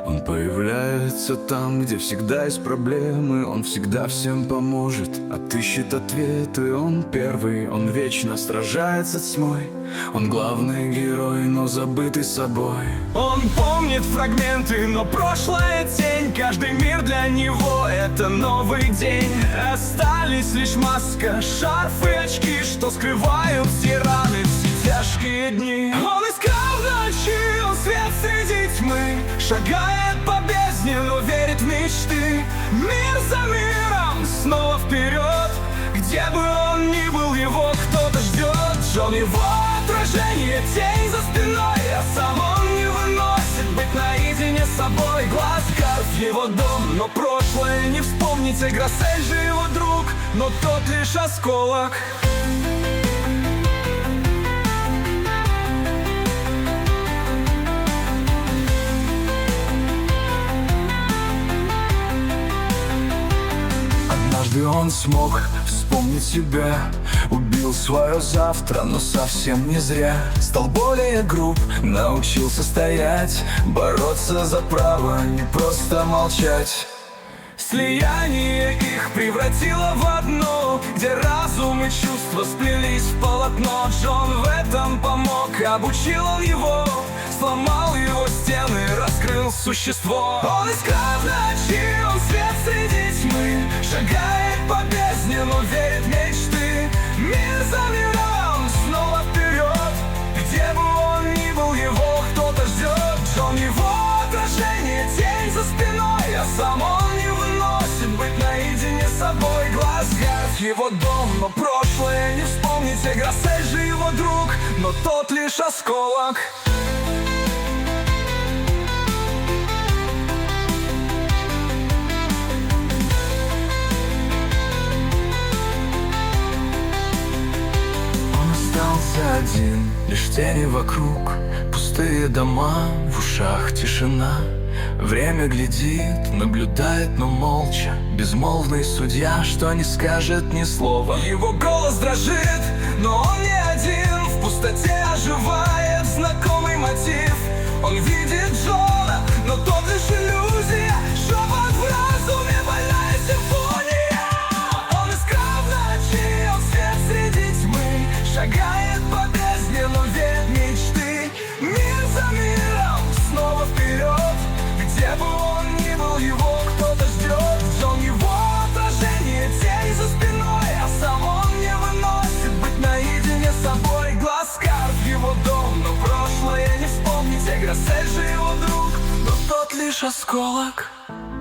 Он появляется там, где всегда есть проблемы. Он всегда всем поможет, отыщет ответы. Он первый, он вечно сражается с тьмой. Он главный герой, но забытый собой. Он помнит фрагменты, но прошлое тень. Каждый мир для него — это новый день. Остались лишь маска, шарф и очки, что скрывают все раны, все тяжкие дни. Он искал ночи, он свет среди тьмы. Шагает по бездне, но верит в мечты. Мир за миром, снова вперед. Где бы он ни был, его кто-то ждет. Джон его отражение, тень за спиной, а сам он не выносит быть наедине с собой. Глаз карт в его дом, но прошлое не вспомнить. Грассель же его друг, но тот лишь осколок. Однажды он смог вспомнить себя. Убил свое завтра, но совсем не зря. Стал более груб, научился стоять, бороться за право, не просто молчать. Слияние их превратило в одно, где разум и чувства сплелись в полотно. Джон в этом помог, обучил он его, сломал его стены, раскрыл существо. Он искал в ночи, он свет среди тьмы. Шагает по бездне, но верит в мечты. Мир за миром, снова вперед. Где бы он ни был, его кто-то ждет. Джон его отражение, тень за спиной, а сам он не выносит быть наедине с собой. Глаз гард его дом, но прошлое не вспомнить. Грассель же его друг, но тот лишь осколок. Остался один, лишь тени вокруг, пустые дома, в ушах тишина. Время глядит, наблюдает, но молча. Безмолвный судья, что не скажет ни слова. Его голос дрожит, но он не один. В пустоте оживает знакомый мотив. Он видит Джона, но тот лишь иллюзия. Шепот в разуме, больная симфония. Он искал в ночи, он свет среди тьмы. Шагает по бездне, но верит в мечты. Мир за миром, снова вперед. Где бы он ни был, его кто-то ждет. Джон его отражение, тень за спиной, а сам он не выносит быть наедине с собой. Глаз карт в его дом, но прошлое не вспомнить. Грассель же его друг, но тот лишь осколок.